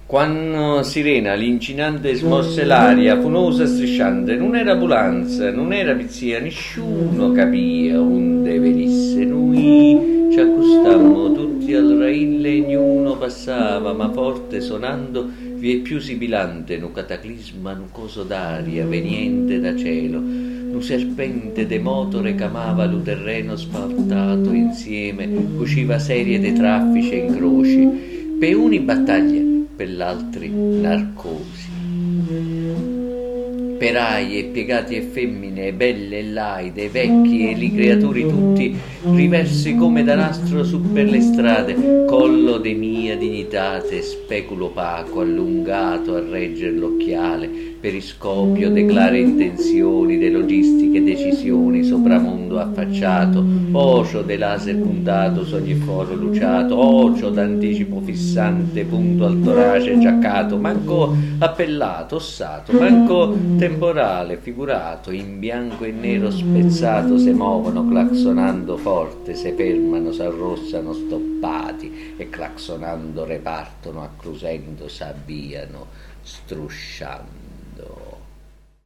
Quando sirena l'incinante smosse l'aria, funosa e strisciante, non era ambulanza, non era pizzia, nessuno capia onde venisse. Noi ci accostammo tutti al raille, ognuno passava, ma forte sonando, vie più sibilante, nu cataclisma, nu coso d'aria veniente da cielo, nu serpente de moto recamava lu terreno spaltato insieme, cuciva serie de traffici e incroci, per uni battaglie, per l'altri narcosi. Perai e piegati e femmine, belle e laide, vecchi e li creatori tutti, riversi come da nastro su per le strade, collo de mia dignitate, speculo opaco, allungato a regger l'occhiale, periscopio de clare intenzioni, de logistiche decisioni, sopramondo affacciato, ocio de laser puntato su ogni foro luciato, ocio d'anticipo fissante, punto al torace giaccato, manco appellato, ossato, manco temporale, figurato, in bianco e nero spezzato, se muovono claxonando forte, se fermano, s'arrossano stoppati e claxonando repartono, acclusendo, s'avviano, strusciando.